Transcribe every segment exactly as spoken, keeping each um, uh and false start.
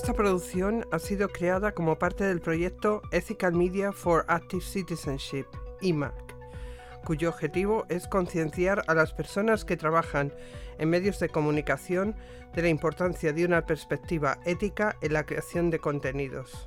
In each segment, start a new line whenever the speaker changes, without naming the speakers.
Esta producción ha sido creada como parte del proyecto Ethical Media for Active Citizenship, I M A C, cuyo objetivo es concienciar a las personas que trabajan en medios de comunicación de la importancia de una perspectiva ética en la creación de contenidos.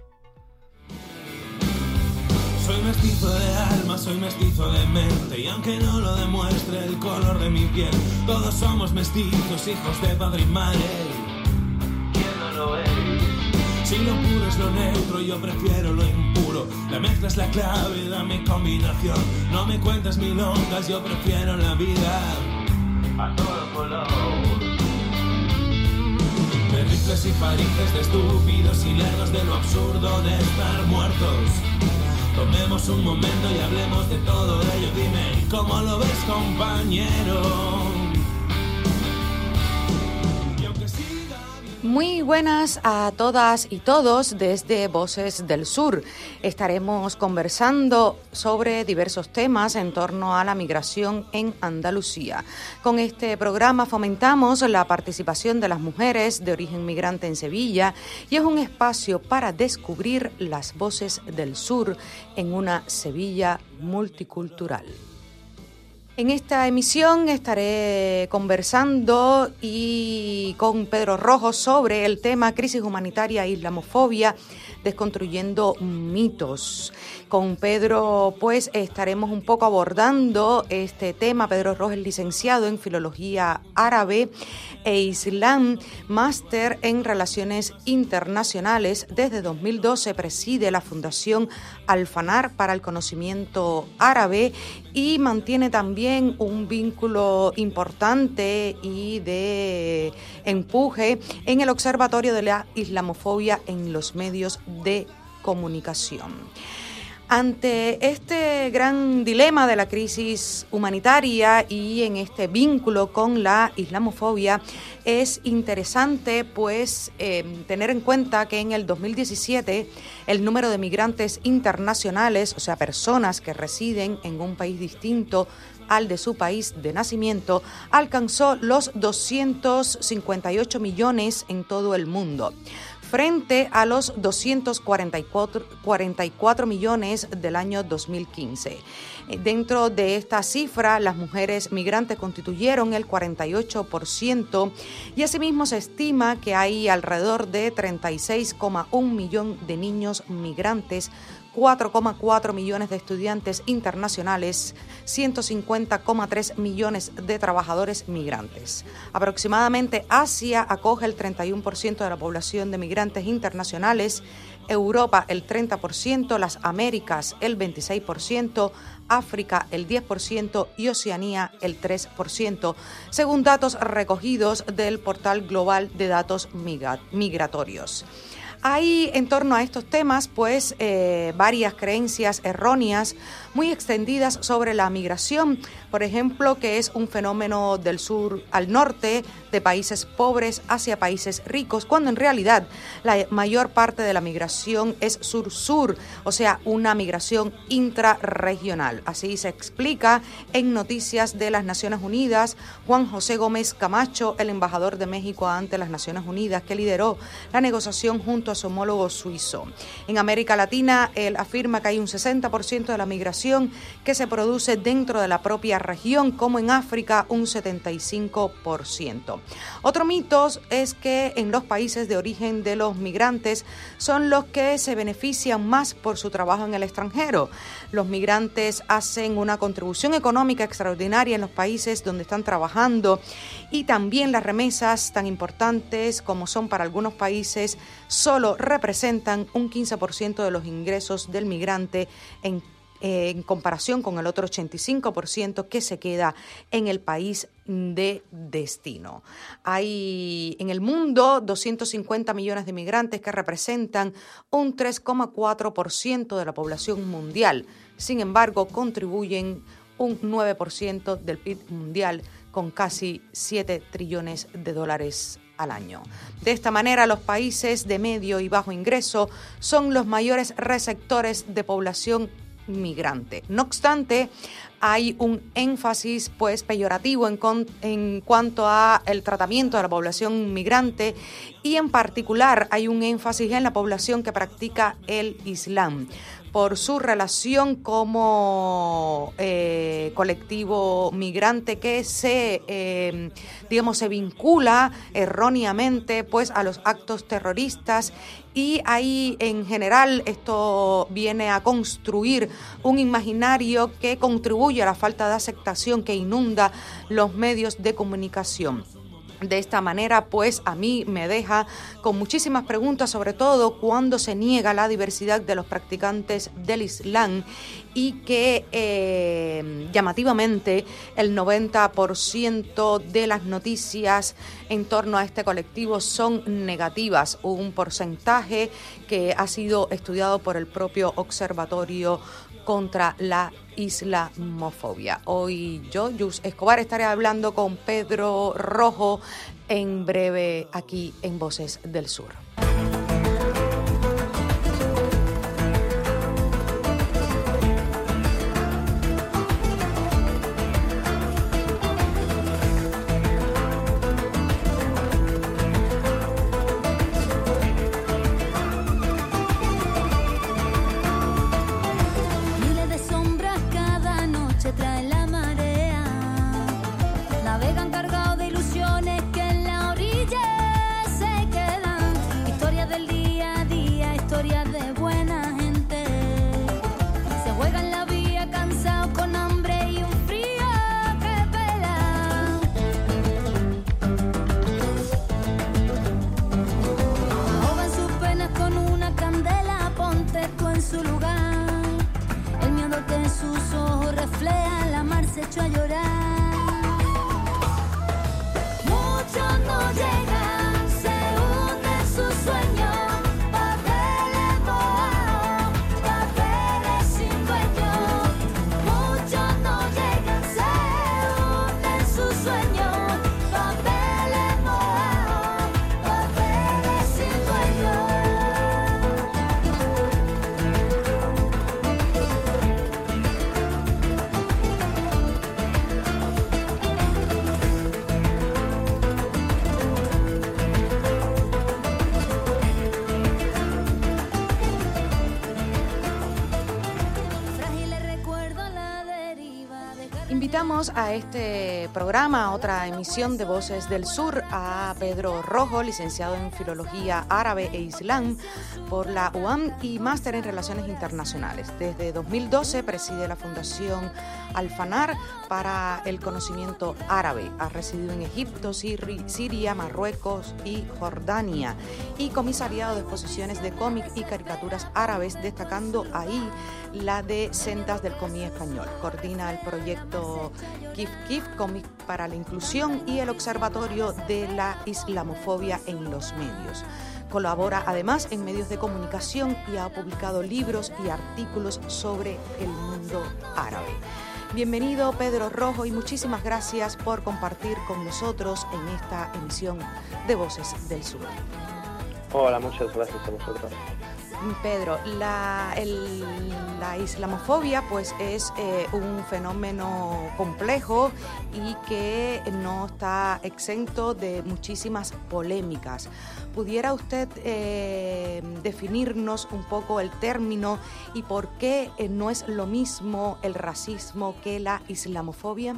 Soy mestizo de alma, soy mestizo de mente, y aunque no lo demuestre el color de mi piel, todos somos mestizos, hijos de padre y madre. ¿Quién no lo es? Si lo puro es lo neutro, yo prefiero lo impuro. La mezcla es la clave, dame combinación. No me cuentes milongas, yo prefiero la vida a todo color. De rifles y parices, de estúpidos y lerdos, de lo absurdo de estar muertos. Tomemos un momento y hablemos de todo ello. Dime, ¿cómo lo ves, compañero?
Muy buenas a todas y todos desde Voces del Sur. Estaremos conversando sobre diversos temas en torno a la migración en Andalucía. Con este programa fomentamos la participación de las mujeres de origen migrante en Sevilla y es un espacio para descubrir las voces del sur en una Sevilla multicultural. En esta emisión estaré conversando y con Pedro Rojo sobre el tema crisis humanitaria e islamofobia, desconstruyendo mitos. Con Pedro pues estaremos un poco abordando este tema. Pedro Rojo es licenciado en Filología Árabe e Islam, máster en Relaciones Internacionales. Desde dos mil doce preside la Fundación Al-Fanar para el Conocimiento Árabe y mantiene también un vínculo importante y de empuje en el Observatorio de la Islamofobia en los medios de comunicación. Ante este gran dilema de la crisis humanitaria y en este vínculo con la islamofobia, es interesante pues eh, tener en cuenta que en el dos mil diecisiete el número de migrantes internacionales, o sea, personas que residen en un país distinto al de su país de nacimiento, alcanzó los doscientos cincuenta y ocho millones en todo el mundo, frente a los doscientos cuarenta y cuatro millones del año dos mil quince. Dentro de esta cifra, las mujeres migrantes constituyeron el cuarenta y ocho por ciento y asimismo se estima que hay alrededor de treinta y seis coma uno millón de niños migrantes, cuatro coma cuatro millones de estudiantes internacionales, ciento cincuenta coma tres millones de trabajadores migrantes. Aproximadamente Asia acoge el treinta y uno por ciento de la población de migrantes internacionales, Europa el treinta por ciento, las Américas el veintiséis por ciento, África el diez por ciento y Oceanía el tres por ciento, según datos recogidos del Portal Global de Datos Migratorios. Hay en torno a estos temas pues eh, varias creencias erróneas muy extendidas sobre la migración, por ejemplo, que es un fenómeno del sur al norte, de países pobres hacia países ricos, cuando en realidad la mayor parte de la migración es sur-sur, o sea, una migración intrarregional. Así se explica en Noticias de las Naciones Unidas Juan José Gómez Camacho, el embajador de México ante las Naciones Unidas, que lideró la negociación junto a su homólogo suizo. En América Latina, él afirma que hay un sesenta por ciento de la migración que se produce dentro de la propia región, como en África un setenta y cinco por ciento. Otro mito es que en los países de origen de los migrantes son los que se benefician más por su trabajo en el extranjero. Los migrantes hacen una contribución económica extraordinaria en los países donde están trabajando y también las remesas tan importantes como son para algunos países solo representan un quince por ciento de los ingresos del migrante en en comparación con el otro ochenta y cinco por ciento que se queda en el país de destino. Hay en el mundo doscientos cincuenta millones de migrantes que representan un tres coma cuatro por ciento de la población mundial. Sin embargo, contribuyen un nueve por ciento del P I B mundial con casi siete trillones de dólares al año. De esta manera, los países de medio y bajo ingreso son los mayores receptores de población migrante. No obstante, hay un énfasis pues peyorativo en, con, en cuanto a el tratamiento de la población migrante y en particular hay un énfasis en la población que practica el Islam por su relación como eh, colectivo migrante que se, eh, digamos, se vincula erróneamente pues a los actos terroristas. Y ahí, en general, esto viene a construir un imaginario que contribuye a la falta de aceptación que inunda los medios de comunicación. De esta manera, pues, a mí me deja con muchísimas preguntas, sobre todo cuando se niega la diversidad de los practicantes del Islam y que eh, llamativamente el noventa por ciento de las noticias en torno a este colectivo son negativas, un porcentaje que ha sido estudiado por el propio Observatorio contra la Islamofobia. Hoy yo, Yus Escobar, estaré hablando con Pedro Rojo en breve aquí en Voces del Sur. Invitamos a este programa, a otra emisión de Voces del Sur, a Pedro Rojo, licenciado en Filología Árabe e Islam por la U A M y máster en Relaciones Internacionales. Desde dos mil doce preside la Fundación Al-Fanar para el Conocimiento Árabe. Ha residido en Egipto, Siria, Marruecos y Jordania y comisariado de exposiciones de cómic y caricaturas árabes, destacando ahí la de Sendas del Comí Español. Coordina el proyecto Kif Kif, Cómic para la Inclusión, y el Observatorio de la Islamofobia en los Medios. Colabora además en medios de comunicación y ha publicado libros y artículos sobre el mundo árabe. Bienvenido, Pedro Rojo, y muchísimas gracias por compartir con nosotros en esta emisión de Voces del Sur.
Hola, muchas gracias a vosotros.
Pedro, la, el, la islamofobia pues es eh, un fenómeno complejo y que no está exento de muchísimas polémicas. ¿Pudiera usted eh, definirnos un poco el término y por qué eh, no es lo mismo el racismo que la islamofobia?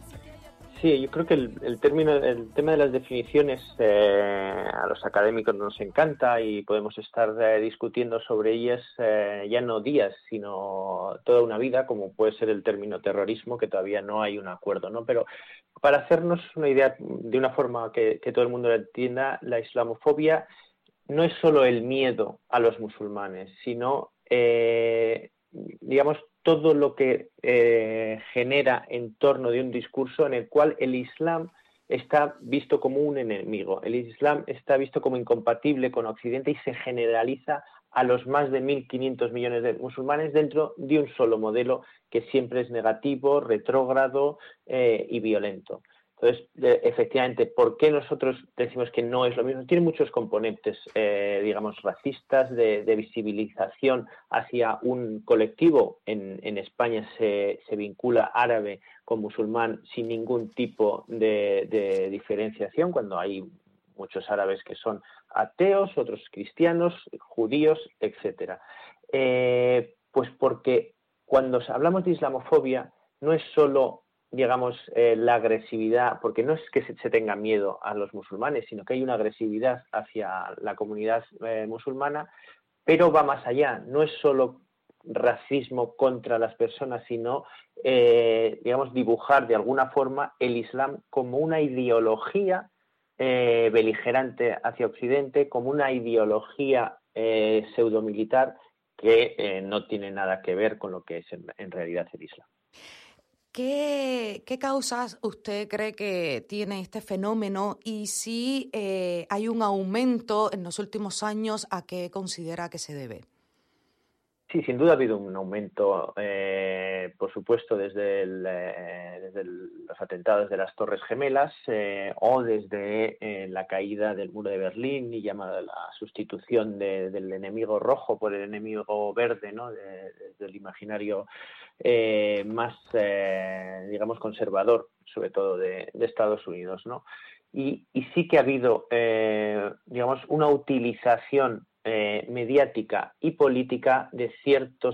Sí, yo creo que el, el término, el tema de las definiciones eh, a los académicos nos encanta y podemos estar eh, discutiendo sobre ellas eh, ya no días, sino toda una vida, como puede ser el término terrorismo, que todavía no hay un acuerdo, ¿no? Pero para hacernos una idea de una forma que, que todo el mundo lo entienda, la islamofobia no es solo el miedo a los musulmanes, sino, eh, digamos, todo lo que eh, genera en torno de un discurso en el cual el Islam está visto como un enemigo. El Islam está visto como incompatible con Occidente y se generaliza a los más de mil quinientos millones de musulmanes dentro de un solo modelo que siempre es negativo, retrógrado eh, y violento. Entonces, eh, efectivamente, ¿por qué nosotros decimos que no es lo mismo? Tiene muchos componentes, eh, digamos, racistas, de, de visibilización hacia un colectivo. En, en España se, se vincula árabe con musulmán sin ningún tipo de, de diferenciación, cuando hay muchos árabes que son ateos, otros cristianos, judíos, etcétera. Eh, pues porque cuando hablamos de islamofobia no es solo, digamos, eh, la agresividad, porque no es que se, se tenga miedo a los musulmanes, sino que hay una agresividad hacia la comunidad eh, musulmana, pero va más allá. No es solo racismo contra las personas, sino, eh, digamos, dibujar de alguna forma el Islam como una ideología eh, beligerante hacia Occidente, como una ideología eh, pseudomilitar que eh, no tiene nada que ver con lo que es en, en realidad el Islam.
¿Qué, qué causas usted cree que tiene este fenómeno y si eh, hay un aumento en los últimos años, a qué considera que se debe?
Sí, sin duda ha habido un aumento, eh, por supuesto, desde, el, eh, desde el, los atentados de las Torres Gemelas eh, o desde eh, la caída del muro de Berlín y llamada la sustitución de, del enemigo rojo por el enemigo verde, ¿no? de, de, del imaginario eh, más, eh, digamos, conservador, sobre todo de, de Estados Unidos, ¿no? Y, y sí que ha habido, eh, digamos, una utilización Eh, mediática y política de ciertos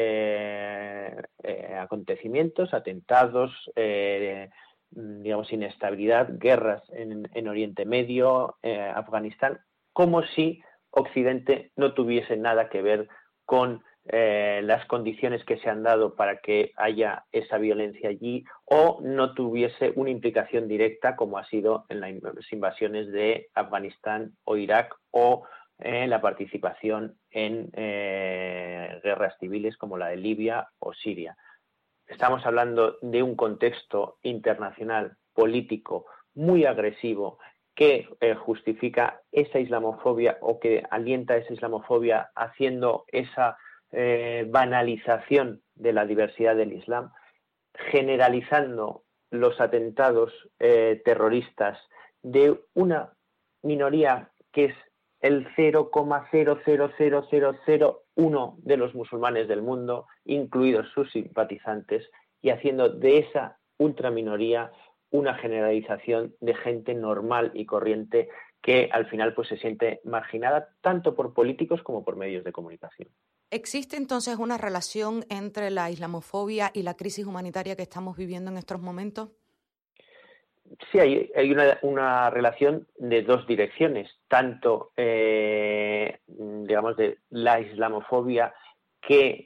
eh, eh, acontecimientos, atentados, eh, digamos, inestabilidad, guerras en, en Oriente Medio, eh, Afganistán, como si Occidente no tuviese nada que ver con eh, las condiciones que se han dado para que haya esa violencia allí, o no tuviese una implicación directa como ha sido en las invasiones de Afganistán o Irak, o Eh, la participación en eh, guerras civiles como la de Libia o Siria. Estamos hablando de un contexto internacional político muy agresivo que eh, justifica esa islamofobia o que alienta esa islamofobia, haciendo esa eh, banalización de la diversidad del Islam, generalizando los atentados eh, terroristas de una minoría que es el cero coma cero cero cero cero cero uno de los musulmanes del mundo, incluidos sus simpatizantes, y haciendo de esa ultraminoría una generalización de gente normal y corriente que al final pues se siente marginada tanto por políticos como por medios de comunicación.
¿Existe entonces una relación entre la islamofobia y la crisis humanitaria que estamos viviendo en estos momentos?
Sí, hay, hay una, una relación de dos direcciones, tanto, eh, digamos, de la islamofobia que,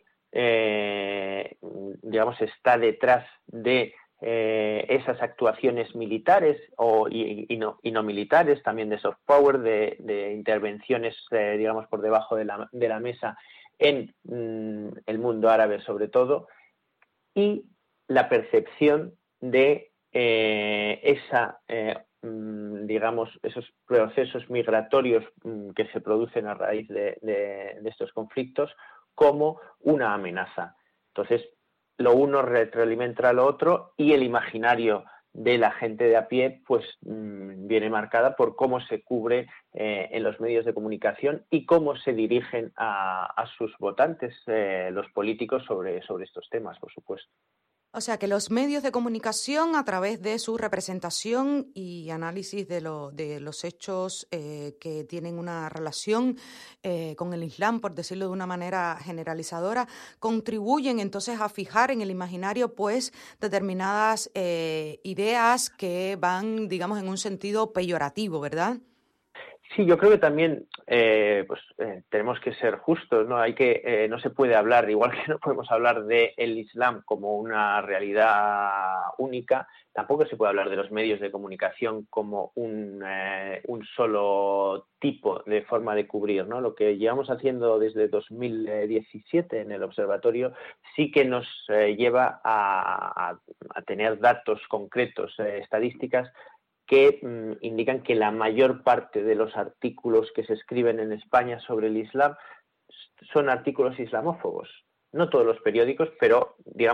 eh, digamos, está detrás de eh, esas actuaciones militares o, y, y, no, y no militares, también de soft power, de, de intervenciones, eh, digamos, por debajo de la, de la mesa en mm, el mundo árabe sobre todo, y la percepción de Eh, esa, eh, digamos, esos procesos migratorios que se producen a raíz de, de, de estos conflictos como una amenaza. Entonces, lo uno retroalimenta a lo otro y el imaginario de la gente de a pie pues mmm, viene marcada por cómo se cubre eh, en los medios de comunicación y cómo se dirigen a, a sus votantes, eh, los políticos, sobre, sobre estos temas, por supuesto.
O sea, que los medios de comunicación, a través de su representación y análisis de, lo, de los hechos eh, que tienen una relación eh, con el Islam, por decirlo de una manera generalizadora, contribuyen entonces a fijar en el imaginario pues determinadas eh, ideas que van, digamos, en un sentido peyorativo, ¿verdad?
Sí, yo creo que también eh, pues, eh, tenemos que ser justos, ¿no? Hay que, eh, no se puede hablar, igual que no podemos hablar de el Islam como una realidad única, tampoco se puede hablar de los medios de comunicación como un, eh, un solo tipo de forma de cubrir, ¿no? Lo que llevamos haciendo desde dos mil diecisiete en el observatorio sí que nos eh, lleva a, a, a tener datos concretos, eh, estadísticas, que mmm, indican que la mayor parte de los artículos que se escriben en España sobre el Islam son artículos islamófobos. No todos los periódicos, pero digamos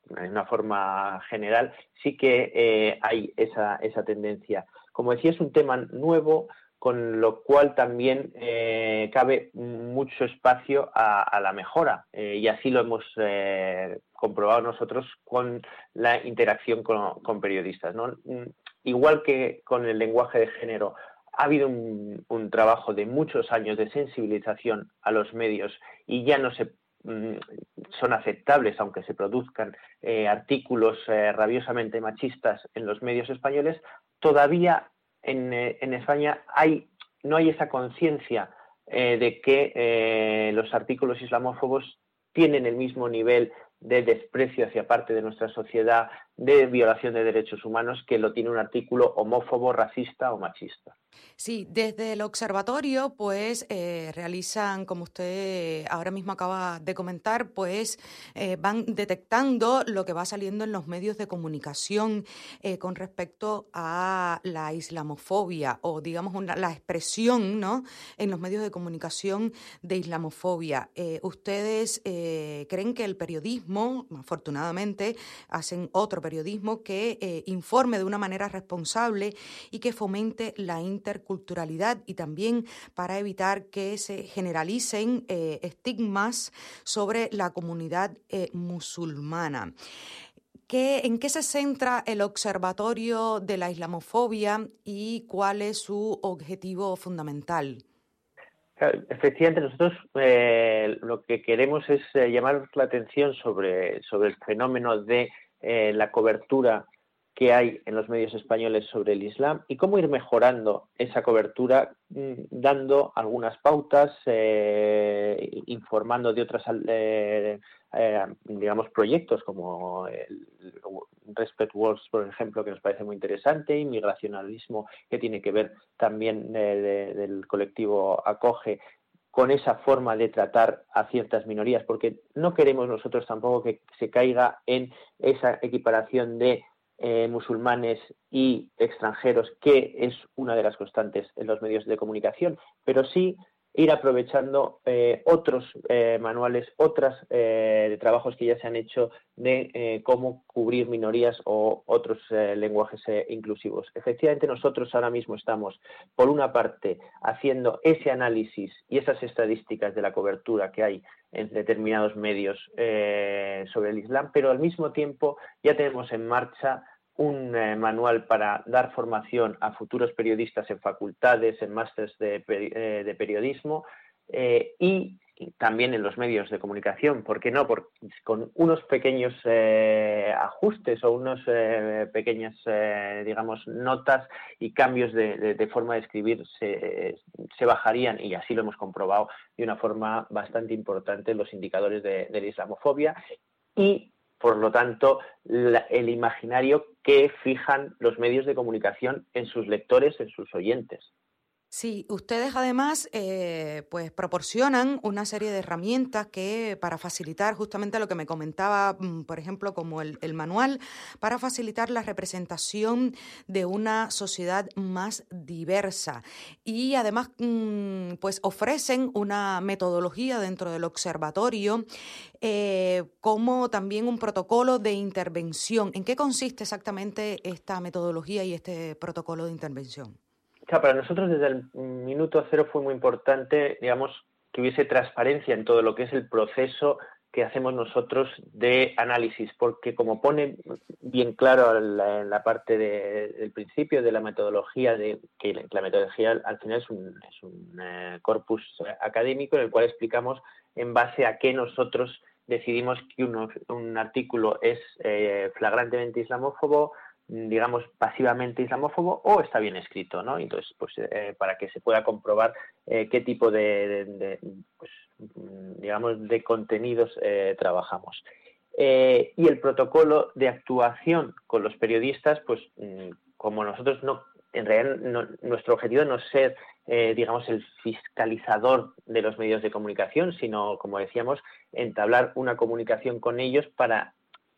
de una forma general, sí que eh, hay esa, esa tendencia. Como decía, es un tema nuevo, con lo cual también eh, cabe mucho espacio a, a la mejora, eh, y así lo hemos eh, comprobado nosotros con la interacción con, con periodistas, ¿no? Igual que con el lenguaje de género, ha habido un, un trabajo de muchos años de sensibilización a los medios y ya no se mm, son aceptables, aunque se produzcan eh, artículos eh, rabiosamente machistas en los medios españoles. Todavía en, eh, en España hay, no hay esa conciencia eh, de que eh, los artículos islamófobos tienen el mismo nivel de desprecio hacia parte de nuestra sociedad, de violación de derechos humanos, que lo tiene un artículo homófobo, racista o machista.
Sí, desde el observatorio pues eh, realizan, como usted ahora mismo acaba de comentar, pues eh, van detectando lo que va saliendo en los medios de comunicación eh, con respecto a la islamofobia o digamos una, la expresión, ¿no?, en los medios de comunicación de islamofobia. Eh, ustedes eh, creen que el periodismo, afortunadamente, hacen otro periodismo que eh, informe de una manera responsable y que fomente la interculturalidad y también para evitar que se generalicen eh, estigmas sobre la comunidad eh, musulmana. ¿Qué, ¿En qué se centra el Observatorio de la Islamofobia y cuál es su objetivo fundamental?
Efectivamente, nosotros eh, lo que queremos es eh, llamar la atención sobre, sobre el fenómeno de eh, la cobertura que hay en los medios españoles sobre el Islam y cómo ir mejorando esa cobertura, dando algunas pautas, eh, informando de otras, eh, eh, digamos, proyectos como el Respect Wars, por ejemplo, que nos parece muy interesante, inmigracionalismo, que tiene que ver también eh, de, del colectivo Acoge, con esa forma de tratar a ciertas minorías, porque no queremos nosotros tampoco que se caiga en esa equiparación de Eh, musulmanes y extranjeros, que es una de las constantes en los medios de comunicación, pero sí ir aprovechando eh, otros eh, manuales, otros eh, trabajos que ya se han hecho de eh, cómo cubrir minorías o otros eh, lenguajes eh, inclusivos. Efectivamente, nosotros ahora mismo estamos, por una parte, haciendo ese análisis y esas estadísticas de la cobertura que hay en determinados medios eh, sobre el Islam, pero al mismo tiempo ya tenemos en marcha un eh, manual para dar formación a futuros periodistas en facultades, en másteres de, eh, de periodismo eh, y también en los medios de comunicación. ¿Por qué no? Porque con unos pequeños eh, ajustes o unos eh, pequeñas, eh, digamos, notas y cambios de, de, de forma de escribir se, se bajarían, y así lo hemos comprobado de una forma bastante importante, los indicadores de, de la islamofobia y, por lo tanto, la, el imaginario que fijan los medios de comunicación en sus lectores, en sus oyentes.
Sí, ustedes además eh, pues proporcionan una serie de herramientas que para facilitar justamente lo que me comentaba, por ejemplo, como el, el manual, para facilitar la representación de una sociedad más diversa. Y además pues ofrecen una metodología dentro del observatorio eh, como también un protocolo de intervención. ¿En qué consiste exactamente esta metodología y este protocolo de intervención?
O sea, para nosotros desde el minuto cero fue muy importante, digamos, que hubiese transparencia en todo lo que es el proceso que hacemos nosotros de análisis, porque como pone bien claro en la, en la parte de, del principio de la metodología, de que la metodología al final es un, es un eh, corpus académico en el cual explicamos en base a qué nosotros decidimos que uno, un artículo es eh, flagrantemente islamófobo, digamos, pasivamente islamófobo o está bien escrito, ¿no? Entonces, pues eh, para que se pueda comprobar eh, qué tipo de, de, de pues, digamos, de contenidos eh, trabajamos. Eh, y el protocolo de actuación con los periodistas, pues como nosotros no, en realidad no, nuestro objetivo no es ser, eh, digamos, el fiscalizador de los medios de comunicación, sino, como decíamos, entablar una comunicación con ellos para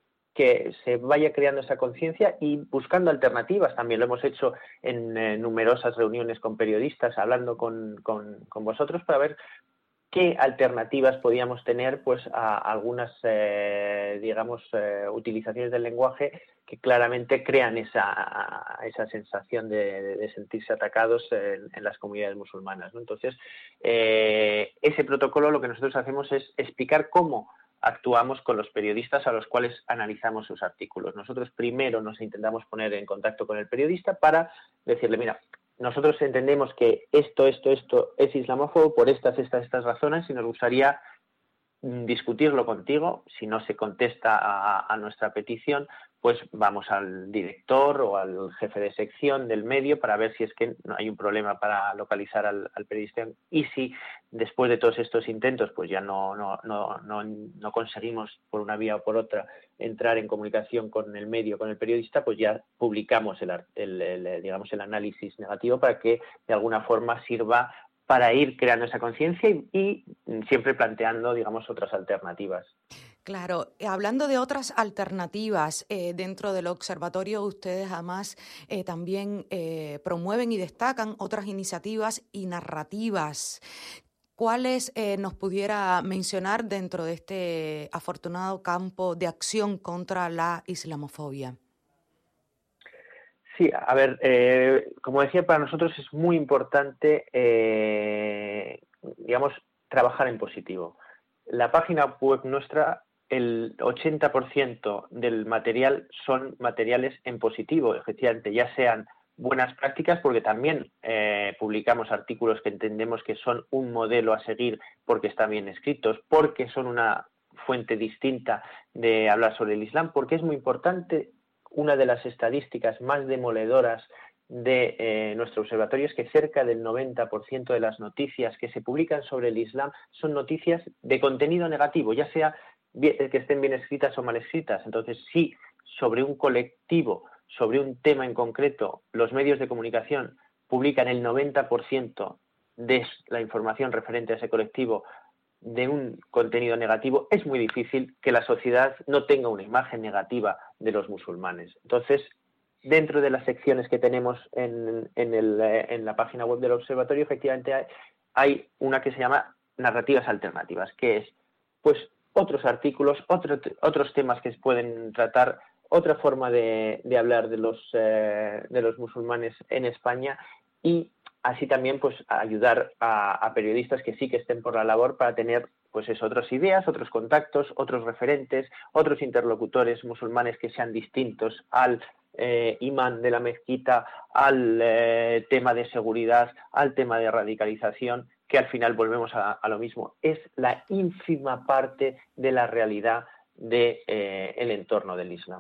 que se vaya creando esa conciencia y buscando alternativas. También lo hemos hecho en eh, numerosas reuniones con periodistas, hablando con, con, con vosotros para ver qué alternativas podíamos tener pues a algunas, eh, digamos, eh, utilizaciones del lenguaje que claramente crean esa, esa sensación de, de sentirse atacados en, en las comunidades musulmanas, ¿no? Entonces, eh, ese protocolo lo que nosotros hacemos es explicar cómo actuamos con los periodistas a los cuales analizamos sus artículos. Nosotros primero nos intentamos poner en contacto con el periodista para decirle, mira, nosotros entendemos que esto, esto, esto es islamófobo por estas, estas, estas razones y nos gustaría discutirlo contigo. Si no se contesta a, a nuestra petición, pues vamos al director o al jefe de sección del medio para ver si es que no hay un problema para localizar al, al periodista, y si después de todos estos intentos pues ya no, no, no, no, no conseguimos por una vía o por otra entrar en comunicación con el medio, con el periodista, pues ya publicamos el, el, el, digamos, el análisis negativo para que de alguna forma sirva para ir creando esa conciencia y, y siempre planteando, digamos, otras alternativas.
Claro, hablando de otras alternativas, eh, dentro del observatorio ustedes además eh, también eh, promueven y destacan otras iniciativas y narrativas. ¿Cuáles eh, nos pudiera mencionar dentro de este afortunado campo de acción contra la islamofobia?
Sí, a ver, eh, como decía, para nosotros es muy importante, eh, digamos, trabajar en positivo. La página web nuestra, el ochenta por ciento del material son materiales en positivo, efectivamente, ya sean buenas prácticas, porque también eh, publicamos artículos que entendemos que son un modelo a seguir porque están bien escritos, porque son una fuente distinta de hablar sobre el Islam, porque es muy importante. Una de las estadísticas más demoledoras de eh, nuestro observatorio es que cerca del noventa por ciento de las noticias que se publican sobre el Islam son noticias de contenido negativo, ya sea bien, que estén bien escritas o mal escritas. Entonces, si sobre un colectivo, sobre un tema en concreto, los medios de comunicación publican el noventa por ciento de la información referente a ese colectivo de un contenido negativo, es muy difícil que la sociedad no tenga una imagen negativa de los musulmanes. Entonces, dentro de las secciones que tenemos en, en, el, en la página web del observatorio, efectivamente hay, hay una que se llama narrativas alternativas, que es pues otros artículos, otro, otros temas que se pueden tratar, otra forma de, de hablar de los, eh, de los musulmanes en España, y así también pues ayudar a, a periodistas que sí que estén por la labor para tener pues eso, otras ideas, otros contactos, otros referentes, otros interlocutores musulmanes que sean distintos al eh, imán de la mezquita, al eh, tema de seguridad, al tema de radicalización, que al final volvemos a, a lo mismo. Es la ínfima parte de la realidad del de, eh, entorno del Islam.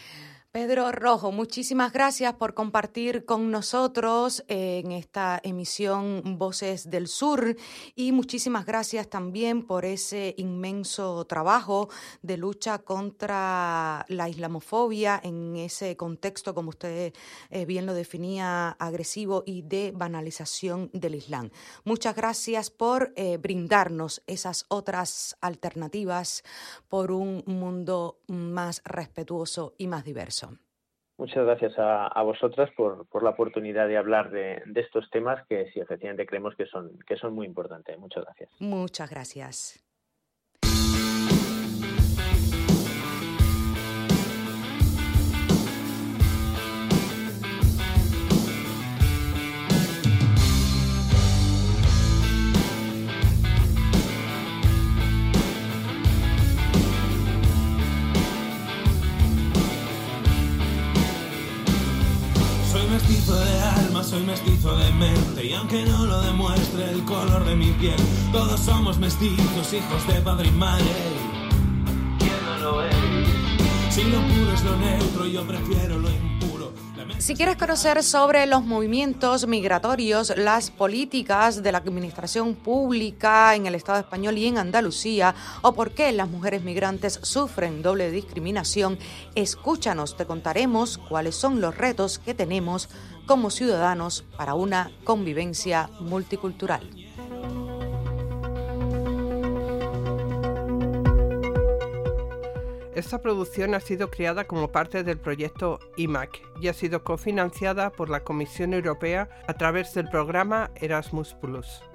Pedro Rojo, muchísimas gracias por compartir con nosotros en esta emisión Voces del Sur, y muchísimas gracias también por ese inmenso trabajo de lucha contra la islamofobia en ese contexto, como usted eh, bien lo definía, agresivo y de banalización del Islam. Muchas gracias por eh, brindarnos esas otras alternativas por un mundo más respetuoso y más diverso.
Muchas gracias a, a vosotras por, por la oportunidad de hablar de, de estos temas que sí, efectivamente creemos que son, que son muy importantes. Muchas gracias.
Muchas gracias.
Mestizo de alma, soy mestizo de mente, y aunque no lo demuestre el color de mi piel, todos somos mestizos, hijos de padre y madre. ¿Quién no lo es? Si lo puro es lo neutro, yo prefiero lo impuro.
Si quieres conocer sobre los movimientos migratorios, las políticas de la administración pública en el Estado español y en Andalucía, o por qué las mujeres migrantes sufren doble discriminación, escúchanos, te contaremos cuáles son los retos que tenemos como ciudadanos para una convivencia multicultural.
Esta producción ha sido creada como parte del proyecto I M A C y ha sido cofinanciada por la Comisión Europea a través del programa Erasmus plus.